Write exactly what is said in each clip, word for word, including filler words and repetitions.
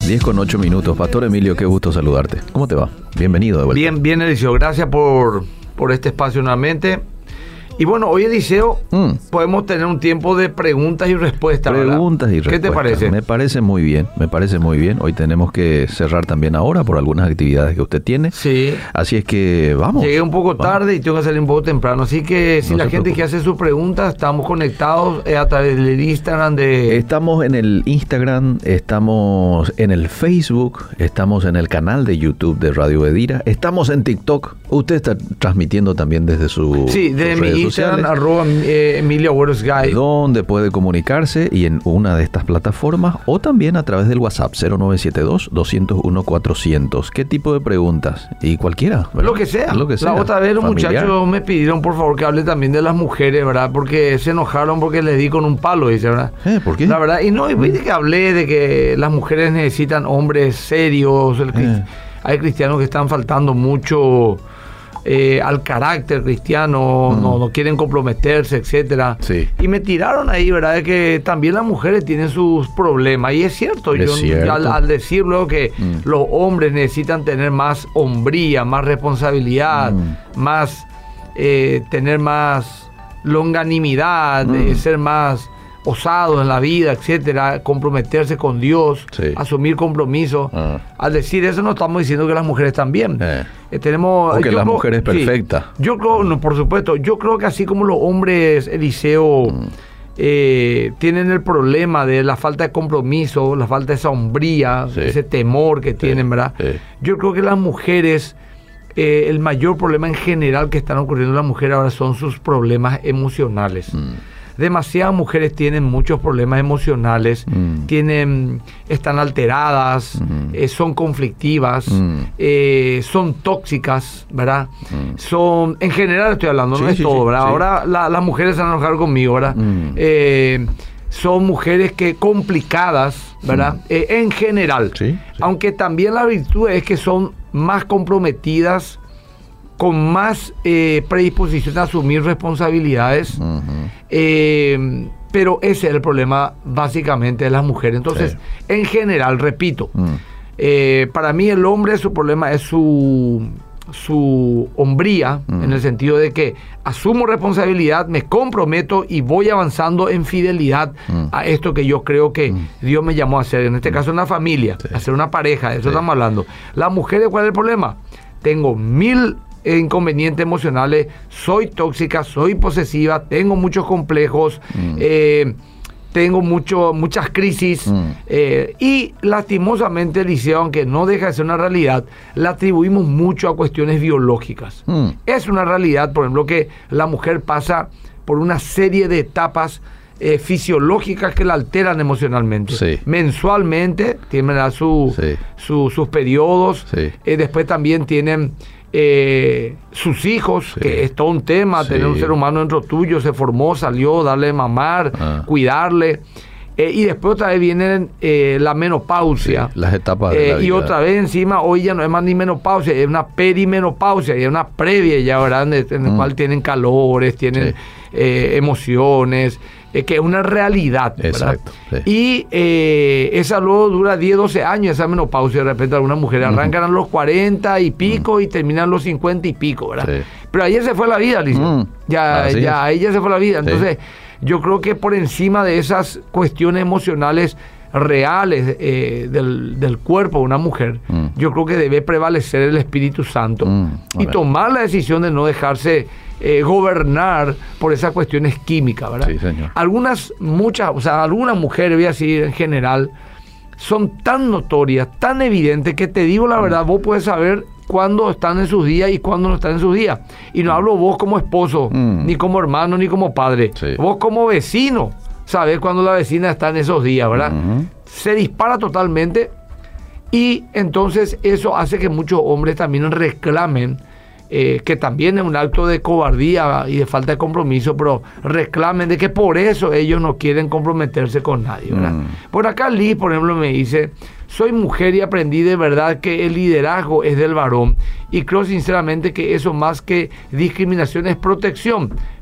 diez con ocho minutos. Pastor Emilio, qué gusto saludarte. ¿Cómo te va? Bienvenido de vuelta. Bien, bien, Eliseo. Gracias por, por este espacio nuevamente. Y bueno, hoy, Eliseo, mm. podemos tener un tiempo de preguntas y respuestas. Preguntas ¿verdad? y respuestas. ¿Qué te parece? Me parece muy bien, me parece muy bien. Hoy tenemos que cerrar también ahora por algunas actividades que usted tiene. Sí. Así es que vamos. Llegué un poco vamos. tarde y tengo que salir un poco temprano. Así que si no la gente preocupe. Que hace sus preguntas, estamos conectados eh, a través del Instagram de... Estamos en el Instagram, estamos en el Facebook, estamos en el canal de YouTube de Radio Bedira, estamos en TikTok. Usted está transmitiendo también desde su Sí, de mi Instagram, sociales, arroba eh, Emilio Agüeros Guy. donde puede comunicarse y en una de estas plataformas o también a través del WhatsApp cero nueve siete dos, dos cero uno, cuatrocientos. ¿Qué tipo de preguntas? Y cualquiera, ¿verdad? Lo que sea. Lo que sea. La otra vez los familiar. muchachos me pidieron por favor que hable también de las mujeres, ¿verdad? Porque se enojaron porque les di con un palo, dice, ¿verdad? ¿Eh? ¿Por qué? La verdad, y no, y viste que hablé de que las mujeres necesitan hombres serios. El, eh. Hay cristianos que están faltando mucho eh, al carácter cristiano, mm. no, no quieren comprometerse, etcétera. Sí. Y me tiraron ahí, ¿verdad? De que también las mujeres tienen sus problemas. Y es cierto, es yo cierto. Al, al decir luego que mm. los hombres necesitan tener más hombría, más responsabilidad, mm. más eh, tener más longanimidad, mm. eh, ser más osados en la vida, etcétera, comprometerse con Dios, sí. asumir compromisos. Ah. Al decir eso no estamos diciendo que las mujeres también. Eh. Eh, tenemos, o que la creo, mujer es perfecta. Sí, yo creo, no, por supuesto, yo creo que así como los hombres, Eliseo, mm. eh, tienen el problema de la falta de compromiso, la falta de esa hombría, sí. ese temor que sí. tienen, ¿verdad? Sí. Yo creo que las mujeres, eh, el mayor problema en general que están ocurriendo en las mujeres ahora son sus problemas emocionales. Mm. Demasiadas mujeres tienen muchos problemas emocionales, mm. tienen, están alteradas, mm. eh, son conflictivas, mm. eh, son tóxicas, ¿verdad? Mm. Son, en general estoy hablando, sí, no es sí, todo, ¿verdad? Sí. Ahora la, las mujeres se van a enojar conmigo, ¿verdad? Mm. Eh, son mujeres que complicadas, ¿verdad? Mm. Eh, en general. Sí, sí. Aunque también la virtud es que son más comprometidas, con más eh, predisposición a asumir responsabilidades, uh-huh. eh, pero ese es el problema básicamente de las mujeres. Entonces, sí. en general, repito, uh-huh. eh, para mí el hombre su problema es su, su hombría, uh-huh. en el sentido de que asumo responsabilidad, me comprometo y voy avanzando en fidelidad uh-huh. a esto que yo creo que uh-huh. Dios me llamó a hacer, en este caso una familia, sí. a ser una pareja, de eso sí. estamos hablando. Las mujeres, ¿cuál es el problema? Tengo mil inconvenientes emocionales, soy tóxica, soy posesiva, tengo muchos complejos, mm. eh, tengo mucho, muchas crisis mm. eh, y lastimosamente, Eliseo, aunque no deja de ser una realidad, la atribuimos mucho a cuestiones biológicas. Mm. Es una realidad, por ejemplo, que la mujer pasa por una serie de etapas eh, fisiológicas que la alteran emocionalmente. Sí. Mensualmente tienen su, sí. su, sus periodos, sí. eh, después también tienen Eh, sus hijos, sí. que es todo un tema, sí. tener un ser humano dentro tuyo, se formó, salió, darle de mamar, ah. cuidarle, eh, y después otra vez viene eh, la menopausia, sí, las etapas de eh, la vida. Y otra vez encima, hoy ya no es más ni menopausia, es una perimenopausia, y es una previa ya, ¿verdad? En el mm. cual tienen calores, tienen sí. eh, emociones, eh, que es una realidad, ¿verdad? Exacto, sí. Y eh, esa luego dura diez, doce años, esa menopausia. De repente algunas mujeres uh-huh. arrancan a los cuarenta y pico uh-huh. y terminan a los cincuenta y pico, ¿verdad? Sí. Pero ayer se fue la vida, Alicia. Uh-huh. Ya, ah, ya, ahí ya se fue la vida. Entonces, sí. yo creo que por encima de esas cuestiones emocionales reales eh, del, del cuerpo de una mujer, uh-huh. yo creo que debe prevalecer el Espíritu Santo uh-huh. y tomar la decisión de no dejarse Eh, gobernar por esas cuestiones químicas, ¿verdad? Sí, señor. Algunas, muchas, o sea, algunas mujeres, voy a decir en general, son tan notorias, tan evidentes, que te digo la verdad, vos puedes saber cuándo están en sus días y cuándo no están en sus días. Y no hablo vos como esposo, mm. ni como hermano, ni como padre. Sí. Vos como vecino, sabés cuándo la vecina está en esos días, ¿verdad? Uh-huh. Se dispara totalmente y entonces eso hace que muchos hombres también reclamen Eh, que también es un acto de cobardía y de falta de compromiso, pero reclamen de que por eso ellos no quieren comprometerse con nadie, ¿verdad? Mm. Por acá Liz, por ejemplo, me dice: soy mujer y aprendí de verdad que el liderazgo es del varón y creo sinceramente que eso más que discriminación es protección,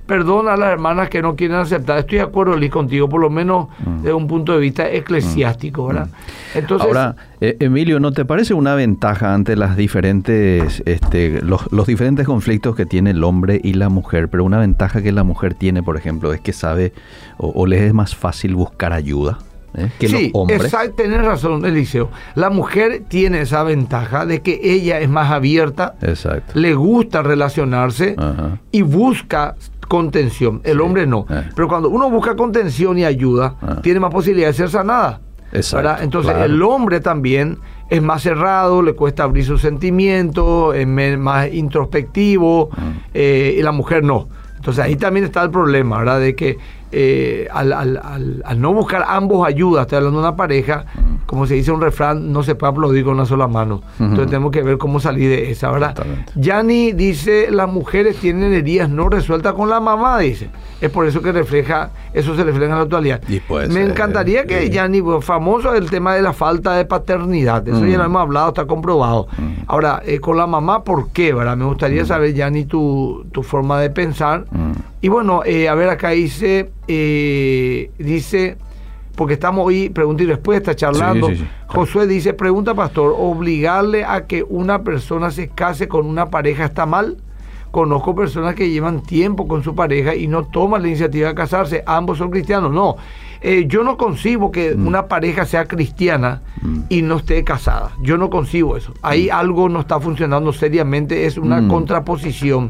perdona a las hermanas que no quieren aceptar. Estoy de acuerdo, Liz, contigo, por lo menos mm. desde un punto de vista eclesiástico, ¿verdad? Entonces, ahora, eh, Emilio, ¿no te parece una ventaja ante las diferentes, este, los, los diferentes conflictos que tiene el hombre y la mujer? Pero una ventaja que la mujer tiene, por ejemplo, es que sabe o, o les es más fácil buscar ayuda. ¿Eh? Que sí, los hombres. Exacto, tenés razón, Eliseo. La mujer tiene esa ventaja de que ella es más abierta, exacto, le gusta relacionarse, ajá, y busca contención. El sí. hombre no. Eh. Pero cuando uno busca contención y ayuda, ah. tiene más posibilidad de ser sanada. Exacto, ¿verdad? Entonces claro. el hombre también es más cerrado, le cuesta abrir sus sentimientos, es más introspectivo, ah. eh, y la mujer no. Entonces ahí también está el problema, ¿verdad? De que eh, al, al, al, al no buscar ambos ayuda, estoy hablando de una pareja, uh-huh, como se dice un refrán, no se puede aplaudir con una sola mano. Uh-huh. Entonces tenemos que ver cómo salir de esa, ¿verdad? Yanni dice, las mujeres tienen heridas no resueltas con la mamá, dice. Es por eso que refleja, eso se refleja en la actualidad. Me ser, encantaría que eh, Yanni, famoso el tema de la falta de paternidad, eso uh-huh, ya lo hemos hablado, está comprobado. Uh-huh. Ahora, eh, con la mamá, ¿por qué, verdad? Me gustaría uh-huh, saber, Yanni, tu, tu forma de pensar. Uh-huh. Y bueno, eh, a ver, acá dice, eh, dice, porque estamos hoy, pregunta y respuesta, charlando. Sí, sí, sí. Josué dice, pregunta, pastor, ¿obligarle a que una persona se case con una pareja está mal? Conozco personas que llevan tiempo con su pareja y no toman la iniciativa de casarse, ambos son cristianos. No, eh, yo no concibo que mm. una pareja sea cristiana mm. y no esté casada. Yo no concibo eso. Ahí mm. algo no está funcionando seriamente, es una mm. contraposición.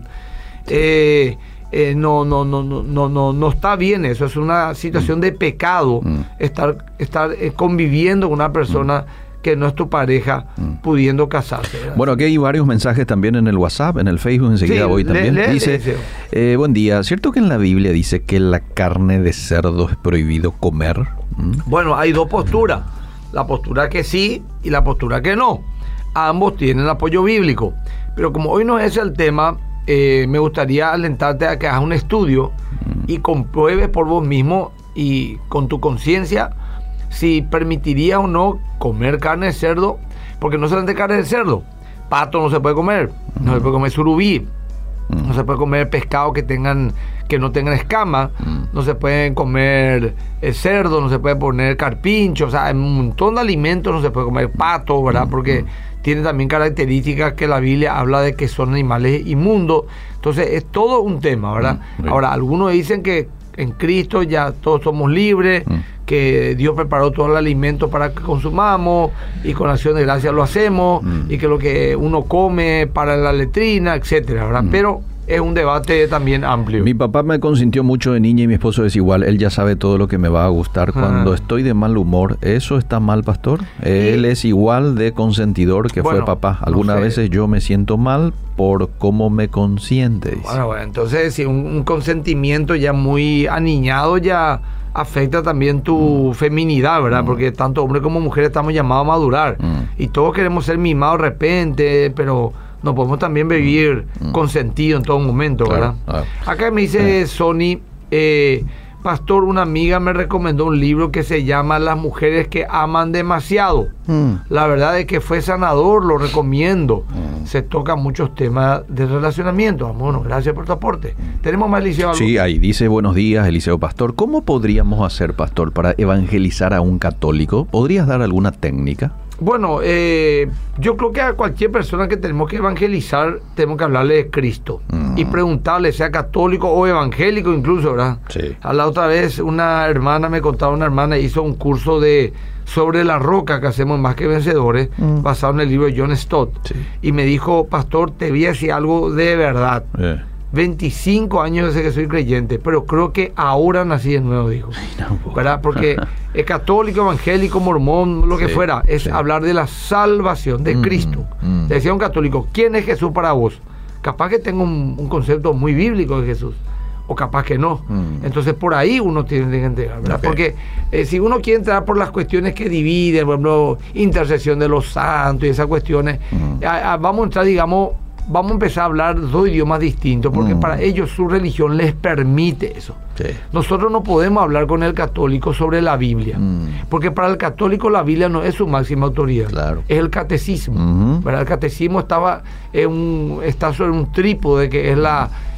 Eh... Eh, no, no, no, no, no, no, no está bien eso, es una situación mm. de pecado mm. estar, estar eh, conviviendo con una persona mm. que no es tu pareja, mm. pudiendo casarse, ¿verdad? Bueno, aquí hay varios mensajes también en el WhatsApp, en el Facebook, enseguida sí, voy le, también. Le, dice, le eh, buen día, ¿cierto que en la Biblia dice que la carne de cerdo es prohibido comer? ¿Mm? Bueno, hay dos posturas, la postura que sí y la postura que no. Ambos tienen apoyo bíblico, pero como hoy no es el tema, Eh, me gustaría alentarte a que hagas un estudio y compruebes por vos mismo y con tu conciencia si permitirías o no comer carne de cerdo, porque no solamente carne de cerdo, pato no se puede comer, uh-huh, no se puede comer surubí, uh-huh, no se puede comer pescado que tengan que no tengan escama, uh-huh, no se pueden comer eh, cerdo, no se puede poner carpincho, o sea, un montón de alimentos no se puede comer, pato, ¿verdad? Uh-huh. Porque tiene también características que la Biblia habla de que son animales inmundos. Entonces es todo un tema, ¿verdad? Mm, Ahora, algunos dicen que en Cristo ya todos somos libres, mm. que Dios preparó todo el alimento para que consumamos y con acción de gracia lo hacemos, mm. y que lo que uno come para la letrina, etcétera, ¿verdad? Mm. Pero es un debate también amplio. Mi papá me consintió mucho de niña y mi esposo es igual. Él ya sabe todo lo que me va a gustar. Cuando ah. estoy de mal humor, ¿eso está mal, pastor? Él y... es igual de consentidor que bueno, fue papá. Algunas no sé. veces yo me siento mal por cómo me consiente. Dice. Bueno, bueno, entonces si un, un consentimiento ya muy aniñado ya afecta también tu mm. feminidad, ¿verdad? Mm. Porque tanto hombre como mujer estamos llamados a madurar. Mm. Y todos queremos ser mimados de repente, pero... no podemos también vivir mm. consentido en todo momento, claro, ¿verdad? Claro. Acá me dice sí. Sony, eh, pastor, una amiga me recomendó un libro que se llama Las mujeres que aman demasiado. Mm. La verdad es que fue sanador, lo recomiendo. Mm. Se tocan muchos temas de relacionamiento. Bueno, gracias por tu aporte. ¿Tenemos más, Eliseo? ¿Algo? Sí, ahí dice, buenos días, Eliseo Pastor. ¿Cómo podríamos hacer, pastor, para evangelizar a un católico? ¿Podrías dar alguna técnica? Bueno, eh, yo creo que a cualquier persona que tenemos que evangelizar, tenemos que hablarle de Cristo mm. y preguntarle, sea católico o evangélico incluso, ¿verdad? Sí. A la otra vez una hermana, me contaba una hermana, hizo un curso de sobre la roca que hacemos Más que Vencedores, mm. basado en el libro de John Stott. Sí. Y me dijo, pastor, te voy a decir algo de verdad. Yeah. veinticinco años desde que soy creyente, pero creo que ahora nací de nuevo, dijo. No, ¿verdad? Porque es católico, evangélico, mormón, lo que sí, fuera, es sí. hablar de la salvación de mm, Cristo. Mm. Le decía a un católico, ¿quién es Jesús para vos? Capaz que tenga un, un concepto muy bíblico de Jesús, o capaz que no. Mm. Entonces por ahí uno tiene que entrar, ¿verdad? Okay. Porque eh, si uno quiere entrar por las cuestiones que dividen, por ejemplo, intercesión de los santos y esas cuestiones, mm. a, a, vamos a entrar, digamos, vamos a empezar a hablar dos idiomas distintos, porque mm. para ellos su religión les permite eso. Sí. Nosotros no podemos hablar con el católico sobre la Biblia, mm. porque para el católico la Biblia no es su máxima autoridad, claro. es el catecismo. Mm-hmm. ¿verdad? El catecismo estaba en un, está sobre un trípode que es la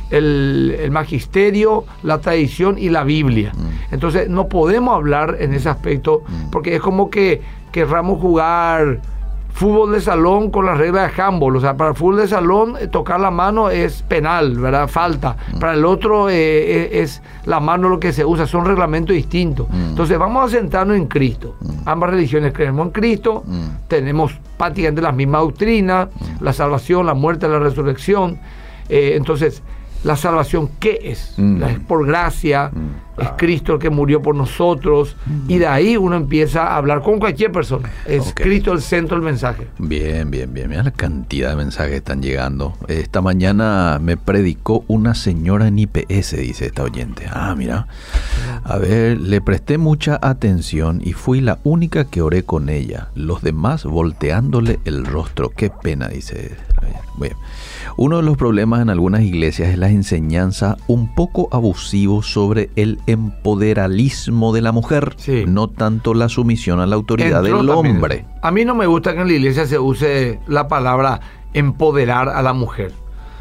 el, el magisterio, la tradición y la Biblia. Mm. Entonces no podemos hablar en ese aspecto, mm. porque es como que querramos jugar fútbol de salón con las reglas de handball. O sea, para el fútbol de salón eh, tocar la mano es penal, ¿verdad? Falta. Mm. Para el otro eh, es, es la mano lo que se usa, son reglamentos distintos. Mm. Entonces vamos a centrarnos en Cristo. Mm. Ambas religiones creemos en Cristo, mm. tenemos prácticamente las mismas doctrinas, mm. la salvación, la muerte, la resurrección. Eh, entonces, ¿la salvación qué es? Mm. Es por gracia, mm. es Cristo el que murió por nosotros, mm. y de ahí uno empieza a hablar con cualquier persona. Es okay. Cristo el centro del mensaje. Bien, bien, bien. Mira la cantidad de mensajes que están llegando. Esta mañana me predicó una señora en I P S, dice esta oyente. Ah, mira. A ver, le presté mucha atención y fui la única que oré con ella. Los demás volteándole el rostro. Qué pena, dice. Bien. Uno de los problemas en algunas iglesias es la enseñanza un poco abusivo sobre el empoderalismo de la mujer, sí. no tanto la sumisión a la autoridad Entró del hombre. También. A mí no me gusta que en la iglesia se use la palabra empoderar a la mujer.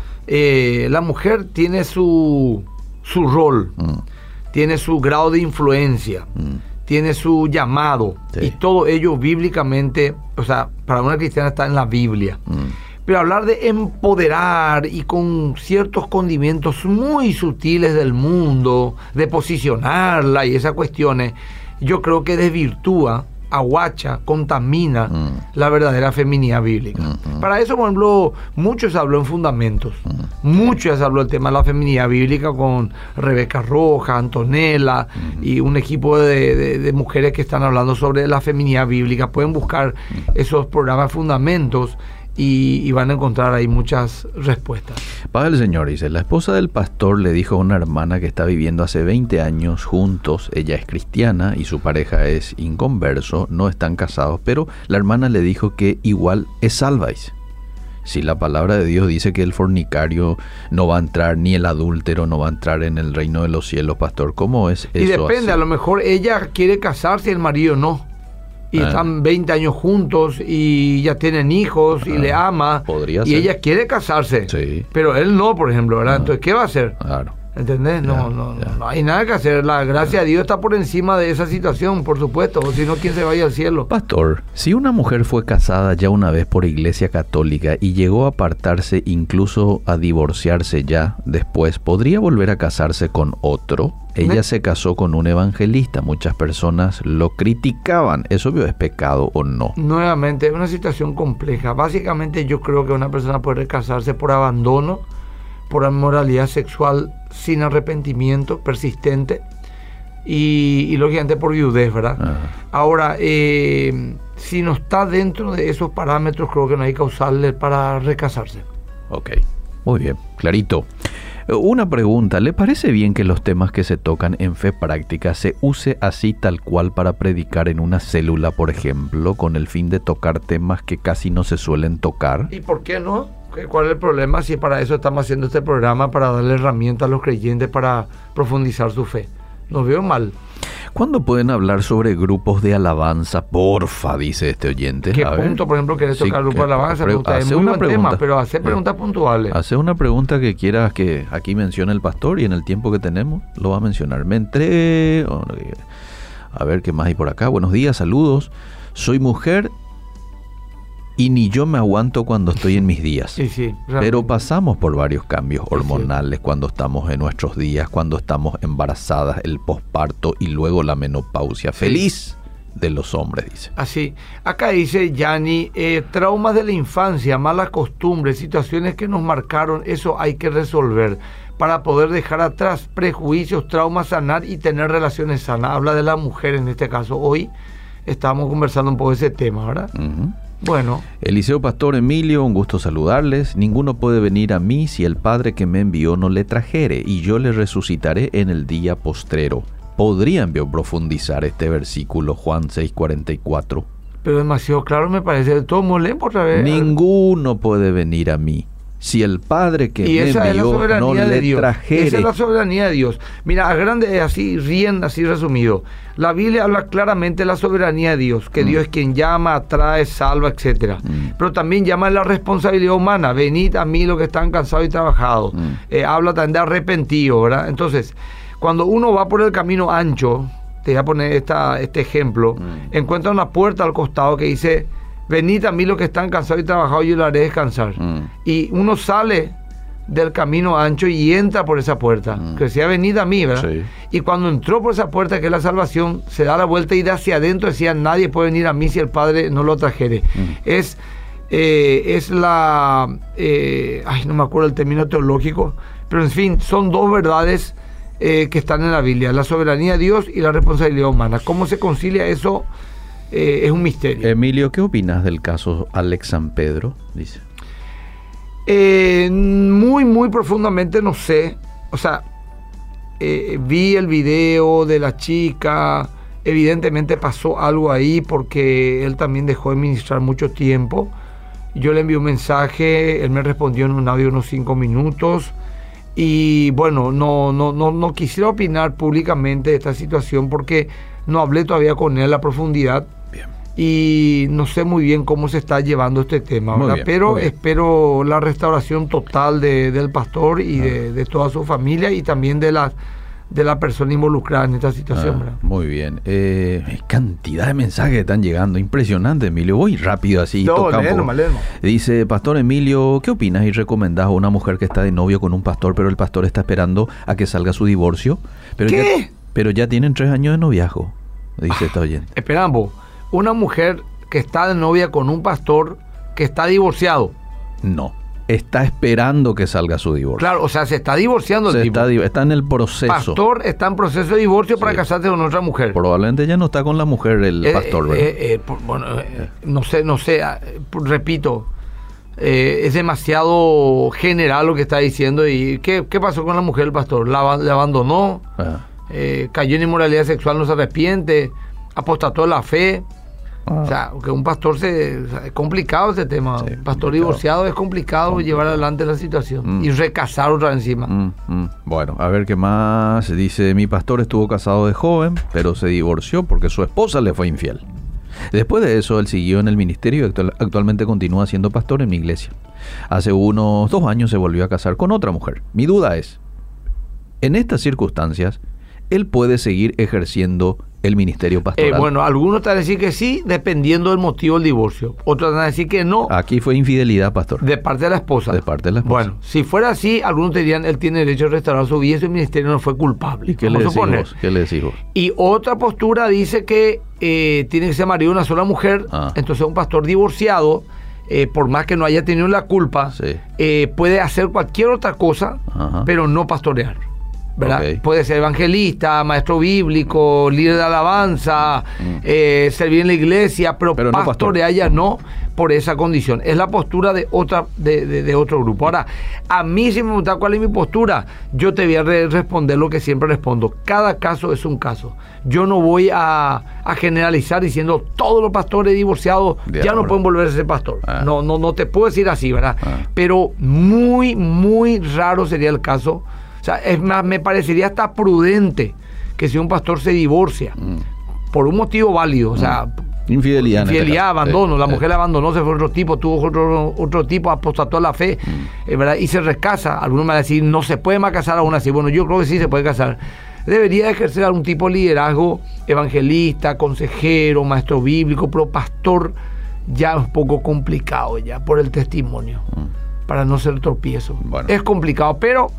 Eh, la mujer tiene su, su rol, mm. tiene su grado de influencia, mm. tiene su llamado, sí. y todo ello bíblicamente, o sea, para una cristiana está en la Biblia. Mm. Pero hablar de empoderar y con ciertos condimentos muy sutiles del mundo, de posicionarla y esas cuestiones, yo creo que desvirtúa, aguacha, contamina mm. la verdadera feminidad bíblica. Mm-hmm. Para eso, por ejemplo, mucho se habló en Fundamentos. Mm. Mucho se habló del tema de la feminidad bíblica con Rebeca Roja, Antonella mm. y un equipo de, de, de mujeres que están hablando sobre la feminidad bíblica. Pueden buscar mm. esos programas Fundamentos. Y, y van a encontrar ahí muchas respuestas. Padre el Señor dice, la esposa del pastor le dijo a una hermana que está viviendo hace veinte años juntos, ella es cristiana y su pareja es inconverso, no están casados, pero la hermana le dijo que igual es salváis. Si la palabra de Dios dice que el fornicario no va a entrar, ni el adúltero no va a entrar en el reino de los cielos, pastor, ¿cómo es eso? Y depende, así? A lo mejor ella quiere casarse y el marido no. Y ah. están veinte años juntos y ya tienen hijos y ah, le ama. Podría y ser. Ella quiere casarse. Sí. Pero él no, por ejemplo, ¿verdad? Ah. Entonces, ¿qué va a hacer? Claro. ¿Entendés? No, ya, no, ya. no hay nada que hacer. La gracia ya. de Dios está por encima de esa situación, por supuesto. O si no, ¿quién se vaya al cielo? Pastor, si una mujer fue casada ya una vez por Iglesia Católica y llegó a apartarse, incluso a divorciarse ya después, ¿podría volver a casarse con otro? Ella se casó con un evangelista. Muchas personas lo criticaban. ¿Eso es pecado o no? Nuevamente, es una situación compleja. Básicamente, yo creo que una persona puede casarse por abandono, por inmoralidad sexual sin arrepentimiento, persistente, y, y lógicamente por viudez, ¿verdad? Ajá. Ahora, eh, si no está dentro de esos parámetros, creo que no hay causales para recasarse. Ok, muy bien, clarito. Una pregunta, ¿le parece bien que los temas que se tocan en Fe Práctica se use así tal cual para predicar en una célula, por ejemplo, con el fin de tocar temas que casi no se suelen tocar? ¿Y por qué no? ¿Cuál es el problema? Si para eso estamos haciendo este programa, para darle herramientas a los creyentes para profundizar su fe. No veo mal. ¿Cuándo pueden hablar sobre grupos de alabanza? Porfa, dice este oyente. ¿Qué a punto, ver. por ejemplo, querés tocar Sí, grupos de alabanza? Pre- Pregunta, es hace muy una buen pregunta. tema, pero hace preguntas puntuales. Hace una pregunta que quieras que aquí mencione el pastor y en el tiempo que tenemos lo va a mencionar. Me entré... oh, no, a ver qué más hay por acá. Buenos días, saludos. Soy mujer y ni yo me aguanto cuando estoy en mis días. Sí, sí, pero pasamos por varios cambios hormonales, sí, sí. cuando estamos en nuestros días, cuando estamos embarazadas, el posparto y luego la menopausia. Sí. Feliz de los hombres, dice. Así. Acá dice Yanni, eh, traumas de la infancia, malas costumbres, situaciones que nos marcaron, eso hay que resolver para poder dejar atrás prejuicios, traumas, sanar y tener relaciones sanas. Habla de la mujer en este caso. Hoy estamos conversando un poco de ese tema, ¿verdad? Uh-huh. Bueno. Eliseo Pastor Emilio, un gusto saludarles. Ninguno puede venir a mí si el Padre que me envió no le trajere, y yo le resucitaré en el día postrero. ¿Podrían profundizar este versículo, Juan seis cuarenta y cuatro? Pero demasiado claro me parece. Todo leen por otra vez. Ninguno puede venir a mí si el Padre que y me esa envió es la soberanía no de le Dios. trajere. Esa es la soberanía de Dios. Mira, a grande, así, riendo, así resumido. La Biblia habla claramente de la soberanía de Dios, que mm. Dios es quien llama, atrae, salva, etcétera. Mm. Pero también llama a la responsabilidad humana. Venid a mí los que están cansados y trabajados. Mm. Eh, habla también de arrepentido, ¿verdad? Entonces, cuando uno va por el camino ancho, te voy a poner esta, este ejemplo, mm. encuentra una puerta al costado que dice, venid a mí los que están cansados y trabajados, yo lo haré descansar. Mm. Y uno sale del camino ancho y entra por esa puerta, mm. que decía, venid a mí, ¿verdad? Sí. Y cuando entró por esa puerta, que es la salvación, se da la vuelta y de hacia adentro decía, nadie puede venir a mí si el Padre no lo trajere. Mm. Es, eh, es la, eh, ay, no me acuerdo el término teológico, pero en fin, son dos verdades eh, que están en la Biblia, la soberanía de Dios y la responsabilidad humana. ¿Cómo se concilia eso? Eh, es un misterio. Emilio, ¿qué opinas del caso Alex San Pedro? Dice. Eh, muy, muy profundamente no sé. O sea, eh, vi el video de la chica. Evidentemente pasó algo ahí porque él también dejó de ministrar mucho tiempo. Yo le envié un mensaje, él me respondió en un audio de unos cinco minutos. Y bueno, no, no, no, no quisiera opinar públicamente de esta situación porque no hablé todavía con él a profundidad. Bien. Y no sé muy bien cómo se está llevando este tema, ¿verdad? Bien, pero espero la restauración total de, del pastor y ah. de, de toda su familia y también de la, de la persona involucrada en esta situación, ah, ¿verdad? Muy bien. Eh, cantidad de mensajes que están llegando, impresionante, Emilio. Voy rápido así. No, léelo, léelo. Dice, Pastor Emilio, ¿qué opinas y recomendás a una mujer que está de novio con un pastor, pero el pastor está esperando a que salga su divorcio? Pero ¿Qué? Ya, pero ya tienen tres años de noviazgo, dice ah, esta oyente. Esperamos. Una mujer que está de novia con un pastor que está divorciado. No, está esperando que salga su divorcio. Claro, o sea, se está divorciando el se tipo. Está, está en el proceso. Pastor está en proceso de divorcio sí. para casarse con otra mujer. Probablemente ya no está con la mujer el eh, pastor, ¿verdad? Eh, eh, por, bueno, eh, no sé, no sé, eh, repito, eh, es demasiado general lo que está diciendo. ¿Y qué, qué pasó con la mujer del pastor? ¿La, la abandonó? Ah. Eh, ¿Cayó en inmoralidad sexual, no se arrepiente? ¿Apostató de la fe? O sea, que un pastor se, o sea, es complicado ese tema. Sí, un pastor complicado. divorciado es complicado, complicado llevar adelante la situación mm. y recasar otra encima. Mm, mm. Bueno, a ver qué más. Dice, mi pastor estuvo casado de joven, pero se divorció porque su esposa le fue infiel. Después de eso, él siguió en el ministerio y actual, actualmente continúa siendo pastor en mi iglesia. Hace unos dos años se volvió a casar con otra mujer. Mi duda es, en estas circunstancias, él puede seguir ejerciendo el ministerio pastoral. Eh, bueno, algunos te van a decir que sí, dependiendo del motivo del divorcio. Otros te van a decir que no. Aquí fue infidelidad, pastor. De parte de la esposa. De parte de la esposa. Bueno, si fuera así, algunos te dirían, él tiene derecho a restaurar su vida y ese ministerio no fue culpable. ¿Y qué le decís vos? ¿Qué le decís vos? Y otra postura dice que eh, tiene que ser marido de una sola mujer. Ah. Entonces un pastor divorciado, eh, por más que no haya tenido la culpa, sí. eh, puede hacer cualquier otra cosa, ajá. pero no pastorear. ¿verdad? Okay. Puede ser evangelista, maestro bíblico, líder de alabanza, mm. eh, servir en la iglesia, pero, pero pastorear ya no por esa condición. Es la postura de otra de, de, de otro grupo. Ahora, a mí si me preguntas cuál es mi postura, yo te voy a re responder lo que siempre respondo. Cada caso es un caso. Yo no voy a, a generalizar diciendo todos los pastores divorciados de ya ahora. no pueden volverse a ser pastor. Ah. No, no, no te puedo decir así, ¿verdad? Ah. Pero muy, muy raro sería el caso. O sea, es más, me parecería hasta prudente que si un pastor se divorcia mm. por un motivo válido, mm. o sea, infidelidad, infidelidad, este abandono, sí, la sí. mujer la abandonó, se fue otro tipo, tuvo otro, otro tipo, apostató a la fe, mm. eh, ¿verdad? Y se recasa. Algunos me van a decir, no se puede más casar aún así. Bueno, yo creo que sí se puede casar. Debería ejercer algún tipo de liderazgo, evangelista, consejero, maestro bíblico, pero pastor ya es un poco complicado ya por el testimonio, mm. para no ser tropiezo. Bueno. Es complicado, pero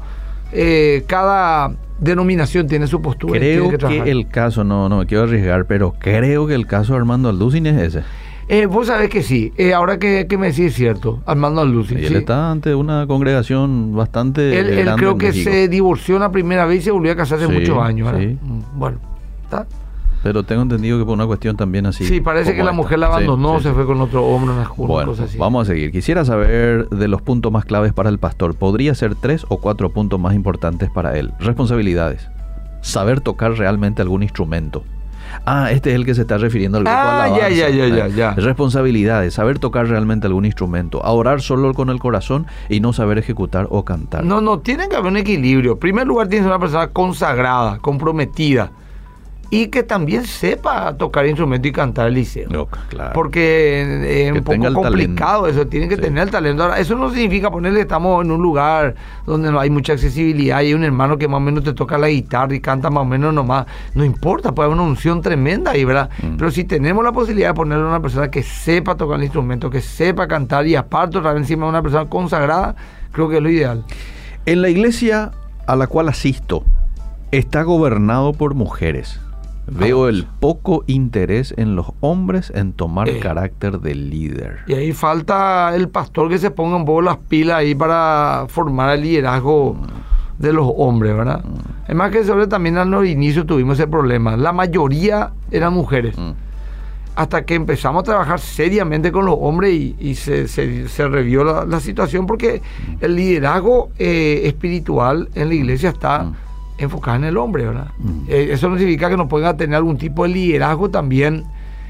eh, cada denominación tiene su postura. Creo que, que el caso, no, no me quiero arriesgar, pero creo que el caso de Armando Alducin es ese. Eh, vos sabés que sí, eh, ahora que, que me decís es cierto, Armando Alducin. Y él sí. está ante una congregación bastante Él, él grande creo en que México. se divorció la primera vez y se volvió a casar hace sí, muchos años. Sí. Bueno, está. Pero tengo entendido que por una cuestión también así. Sí, parece que la mujer la abandonó, sí, sí, se sí. fue con otro hombre, una bueno, cosa así. Vamos a seguir. Quisiera saber de los puntos más claves para el pastor. ¿Podría ser tres o cuatro puntos más importantes para él? Responsabilidades. Saber tocar realmente algún instrumento. Ah, este es el que se está refiriendo al grupo Ah, alabanza. ya, ya, ya, ya, ya. Responsabilidades, saber tocar realmente algún instrumento, a orar solo con el corazón y no saber ejecutar o cantar. No, no, tiene que haber un equilibrio. En primer lugar, tienes una persona consagrada, comprometida, y que también sepa tocar instrumento y cantar el liceo. No, claro. Porque es un poco complicado eso, tienen que sí. tener el talento. Ahora, eso no significa ponerle, estamos en un lugar donde no hay mucha accesibilidad y hay un hermano que más o menos te toca la guitarra y canta más o menos nomás. No importa, puede haber una unción tremenda ahí, ¿verdad? Mm. Pero si tenemos la posibilidad de ponerle a una persona que sepa tocar el instrumento, que sepa cantar y aparte otra vez encima de una persona consagrada, creo que es lo ideal. En la iglesia a la cual asisto, está gobernado por mujeres. Veo el poco interés en los hombres en tomar eh. carácter de líder. Y ahí falta el pastor que se ponga un poco las pilas ahí para formar el liderazgo mm. de los hombres, ¿verdad? Mm. Es más que sobre también al inicio tuvimos ese problema. La mayoría eran mujeres. Mm. Hasta que empezamos a trabajar seriamente con los hombres y, y se, se, se revió la, la situación porque mm. el liderazgo eh, espiritual en la iglesia está... Mm. enfocada en el hombre, ¿verdad? Mm. Eh, eso no significa que no puedan tener algún tipo de liderazgo también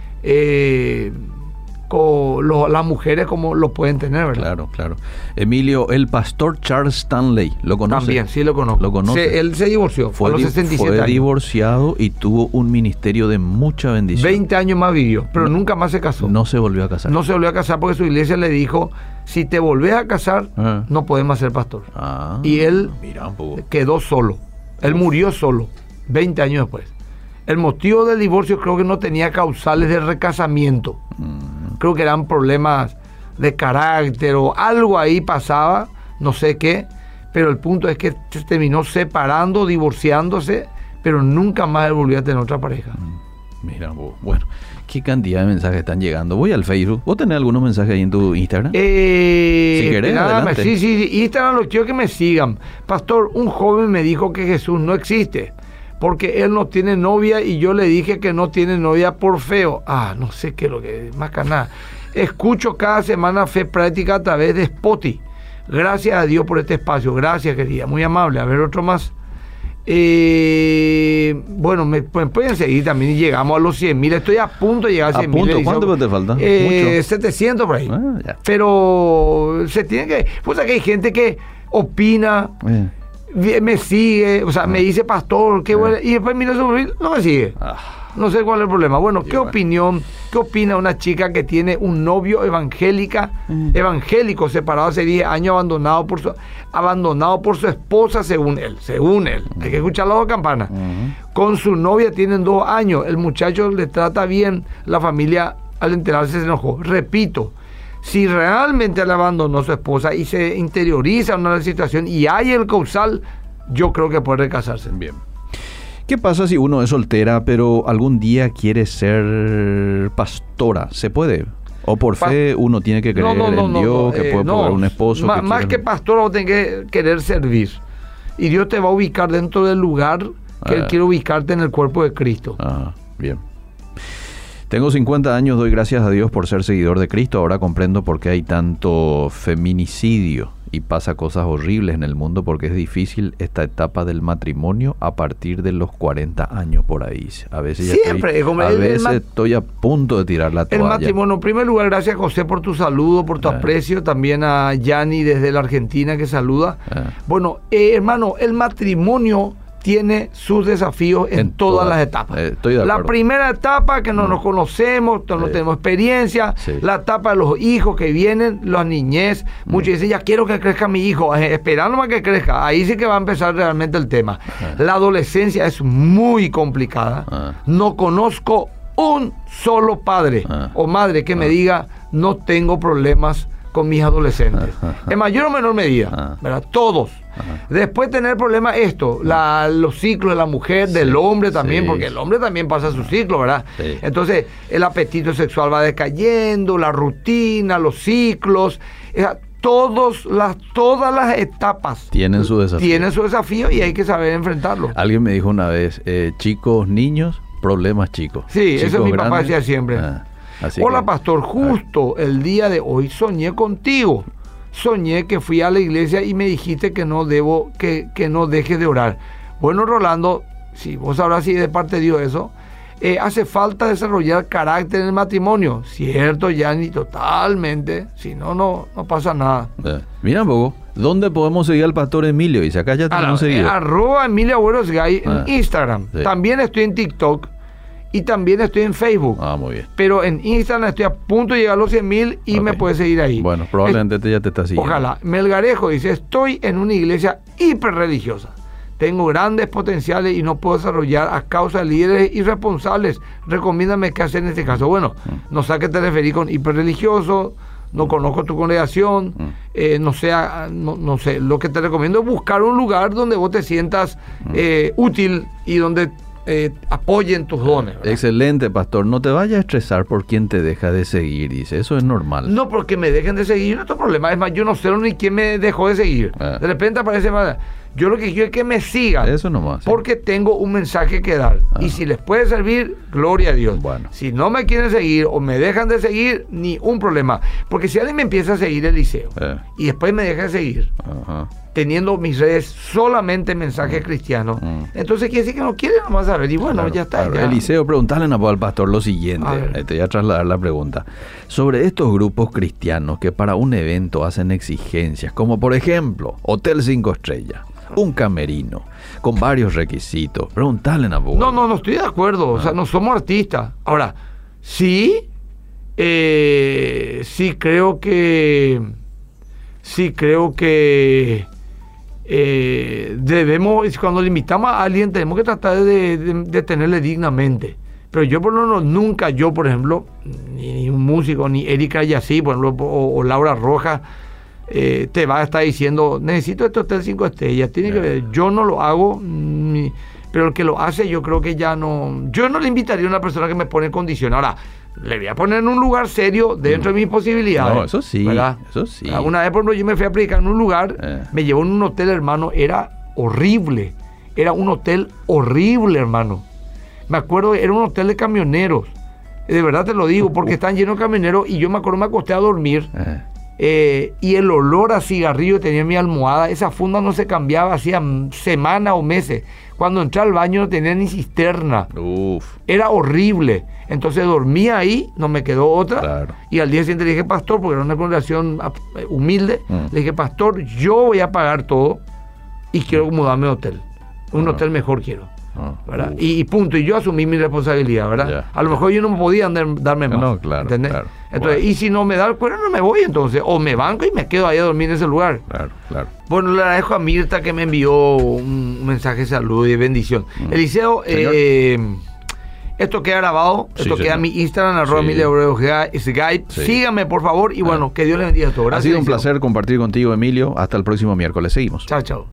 eh, con lo, las mujeres como lo pueden tener, ¿verdad? Claro, claro. Emilio, el pastor Charles Stanley, ¿lo conoce? También, sí lo conozco. ¿Lo conoce? Se, él se divorció fue a los sesenta y siete fue años. divorciado y tuvo un ministerio de mucha bendición. veinte años más vivió, pero no, nunca más se casó. No se volvió a casar. No se volvió a casar porque su iglesia le dijo, si te volvés a casar, ah. no podemos ser pastor. Ah, y él mira un poco. quedó solo. Él murió solo, veinte años después. El motivo del divorcio creo que no tenía causales de recasamiento. Mm. Creo que eran problemas de carácter o algo ahí pasaba, no sé qué. Pero el punto es que se terminó separando, divorciándose, pero nunca más él volvió a tener otra pareja. Mm. Mira, bueno, qué cantidad de mensajes están llegando. Voy al Facebook. ¿Vos tenés algunos mensajes ahí en tu Instagram? Eh, si querés, nada, adelante. Sí, sí, sí. Instagram los quiero que me sigan. Pastor, un joven me dijo que Jesús no existe porque él no tiene novia y yo le dije que no tiene novia por feo. Ah, no sé qué es lo que es, más que nada. Escucho cada semana Fe Práctica a través de Spotify. Gracias a Dios por este espacio. Gracias, querida. Muy amable. A ver, otro más. Eh, bueno, me, me pueden seguir también y llegamos a los cien mil. Estoy a punto de llegar a cien mil. ¿Cuánto te falta? Eh, Mucho. setecientos por ahí. Ah, ya. Pero se tiene que... Pues aquí hay gente que opina, eh. me sigue, o sea, ah. me dice pastor, qué eh. bueno, y después mira su perfil, no me sigue. Ah. No sé cuál es el problema. Bueno, ¿qué bueno. opinión, qué opina una chica que tiene un novio evangélica, mm. evangélico, separado hace diez años, abandonado por su, abandonado por su esposa, según él, según él, mm. hay que escuchar las dos campanas, mm. con su novia tienen dos años, el muchacho le trata bien, la familia al enterarse se enojó. Repito, si realmente él abandonó a su esposa y se interioriza en una situación y hay el causal, yo creo que puede casarse. Bien. ¿Qué pasa si uno es soltera, pero algún día quiere ser pastora? ¿Se puede? ¿O por pa fe uno tiene que creer no, no, no, en Dios, no, que eh, puede no, probar un esposo? Ma, que más quiere... que pastora, vos tenés que querer servir. Y Dios te va a ubicar dentro del lugar que ah. Él quiere ubicarte en el cuerpo de Cristo. Ah, bien. Tengo cincuenta años, doy gracias a Dios por ser seguidor de Cristo. Ahora comprendo por qué hay tanto feminicidio y pasa cosas horribles en el mundo, porque es difícil esta etapa del matrimonio a partir de los cuarenta años por ahí. A veces, ya Siempre, estoy, como a el, veces el estoy a punto de tirar la toalla. El matrimonio, en primer lugar, gracias José por tu saludo, por tu eh. aprecio, también a Yani desde la Argentina que saluda. Eh. Bueno, eh, hermano, el matrimonio tiene sus desafíos en, en todas, todas las etapas. Eh, estoy de la primera etapa que no mm. nos conocemos, no sí. tenemos experiencia, sí. la etapa de los hijos que vienen, la niñez, mm. muchos dicen, ya quiero que crezca mi hijo, eh, esperando a que crezca, ahí sí que va a empezar realmente el tema. Ah. La adolescencia es muy complicada, ah. no conozco un solo padre ah. o madre que ah. me diga, no tengo problemas con mis adolescentes, ah. en mayor o menor medida, ah. ¿verdad? Todos. Ajá. Después tener problemas esto, la, los ciclos de la mujer, sí, del hombre también, sí, porque el hombre también pasa su ciclo, ¿verdad? Sí. Entonces el apetito sexual va decayendo, la rutina, los ciclos, eh, todos las, todas las etapas tienen su desafío. Tienen su desafío y hay que saber enfrentarlo. Alguien me dijo una vez, eh, chicos, niños, problemas chicos. Sí, chicos eso mi grandes, papá decía siempre. Ah, Hola que, pastor, justo el día de hoy soñé contigo. Soñé que fui a la iglesia y me dijiste que no debo, que, que no deje de orar. Bueno, Rolando, si vos sabrás si de parte de Dios eso, Eh, hace falta desarrollar carácter en el matrimonio. Cierto, Yanni, totalmente. Si no, no, no pasa nada. Eh, mira un poco, ¿dónde podemos seguir al pastor Emilio? Dice, acá ya tenemos seguido. Eh, arroba Emilio Agüeros Gay en ah, Instagram. Sí. También estoy en TikTok y también estoy en Facebook. Ah, muy bien. Pero en Instagram estoy a punto de llegar a los cien mil y okay. me puedes seguir ahí. Bueno, probablemente es, ya te estás siguiendo. Ojalá. Melgarejo dice, estoy en una iglesia hiper religiosa. Tengo grandes potenciales y no puedo desarrollar a causa de líderes irresponsables. Recomiéndame qué hacer en este caso. Bueno, mm. no sé a qué te referís con hiperreligioso, no mm. conozco tu congregación, mm. eh, no, sé, no, no sé. Lo que te recomiendo es buscar un lugar donde vos te sientas mm. eh, útil y donde eh, apoyen tus dones, ¿verdad? Excelente, pastor. No te vayas a estresar por quien te deja de seguir, dice. Eso es normal. No, porque me dejen de seguir, no es otro problema. Es más, yo no sé ni quién me dejó de seguir. Ah. De repente aparece más... Yo lo que quiero es que me sigan. Eso nomás. ¿Sí? Porque tengo un mensaje que dar. Ah. Y si les puede servir, gloria a Dios. Bueno. Si no me quieren seguir o me dejan de seguir, ni un problema. Porque si alguien me empieza a seguir Eliseo eh. y después me deja de seguir, uh-huh. teniendo mis redes solamente mensajes uh-huh. cristianos, uh-huh. entonces quiere decir que no quiere nomás saber. Y bueno, claro, ya está. Claro. Ya. Eliseo, preguntarle al pastor lo siguiente. Te voy a trasladar la pregunta. Sobre estos grupos cristianos que para un evento hacen exigencias, como por ejemplo, Hotel cinco estrellas. Un camerino, con varios requisitos. Preguntale a vos. No, no, no estoy de acuerdo. Ah. O sea, no somos artistas. Ahora, sí, eh, sí creo que, sí creo que eh, debemos, cuando le invitamos a alguien, tenemos que tratar de, de, de tenerle dignamente. Pero yo, por lo menos, nunca, yo, por ejemplo, ni un músico, ni Erika Yassi, por ejemplo, o, o Laura Rojas, Eh, te va a estar diciendo, necesito este hotel cinco estrellas, tiene que ver, yo no lo hago, ni, pero el que lo hace yo creo que ya no, yo no le invitaría a una persona que me pone en condición. Ahora, le voy a poner en un lugar serio dentro mm. de mis posibilidades. No, eso sí, ¿verdad? Eso sí. Una vez, por ejemplo, yo me fui a predicar en un lugar, eh. me llevó en un hotel, hermano, era horrible, era un hotel horrible, hermano. Me acuerdo, era un hotel de camioneros, de verdad te lo digo, porque están llenos de camioneros y yo me acuerdo, me acosté a dormir. Eh. Eh, y el olor a cigarrillo tenía en mi almohada, esa funda no se cambiaba hacía semanas o meses. Cuando entré al baño no tenía ni cisterna. Uf. Era horrible. Entonces dormía ahí, no me quedó otra. Claro. Y al día siguiente le dije, pastor, porque era una congregación humilde, mm. le dije, pastor, yo voy a pagar todo y quiero mudarme de hotel. Un ah. hotel mejor quiero. ¿verdad? Y, y punto, y yo asumí mi responsabilidad, ¿verdad? Yeah. A lo mejor yo no podía andar, darme más. No, claro, ¿entendés? Claro. Entonces, bueno. Y si no me da el cuero, no me voy entonces. O me banco y me quedo ahí a dormir en ese lugar. Claro, claro. Bueno, le agradezco a Mirta que me envió un mensaje de salud y de bendición. Mm. Eliseo, eh, esto queda grabado, esto sí, queda en mi Instagram, arroba Emilio Agüeros Skype. Sí. Síganme, por favor, y bueno, ah. que Dios les bendiga a todos. Gracias, ha sido un Eliseo. placer compartir contigo, Emilio. Hasta el próximo miércoles. Seguimos. Chao, chao.